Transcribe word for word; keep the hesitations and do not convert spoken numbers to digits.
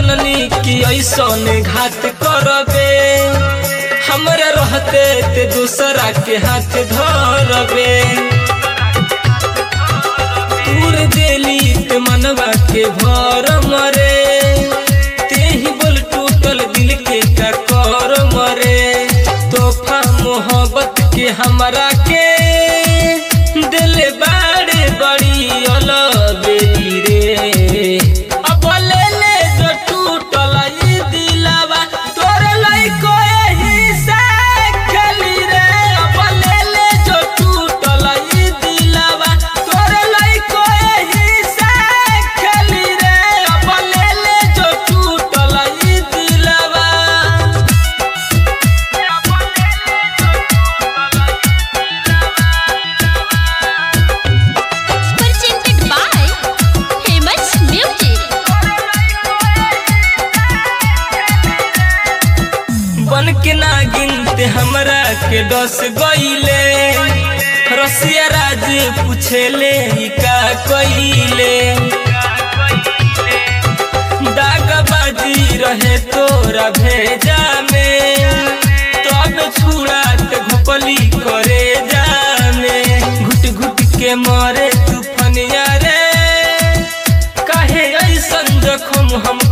जननी की ऐसन घात करबे हमरा रहते ते दूसरा के हाथ धरबे तूर देली ते मनवा के भर मरे ते ही बोल टूटल दिल के का कर मरे तोहफा मोहब्बत के हमरा के दिल बाड़े बड़ी अलबेली रे अब ले ले जो टूटल ई दिलवा तोर लइको एही से खेली रे अब ले ले जो टूटल ई दिलवा तोर लइको एही से खेली रे अब ले ले जो टूटल ई दिलवा presented by Famous Music. बन के ना गिनते हमरा के दस गईले रसिया राज पूछेले ई का कइले दागबाजी रहे तोरा भेजा में तब छुड़ा ते घोपली करे जाने घुट घुट के मरे तूफानिया रे काहे ऐसन जखम हम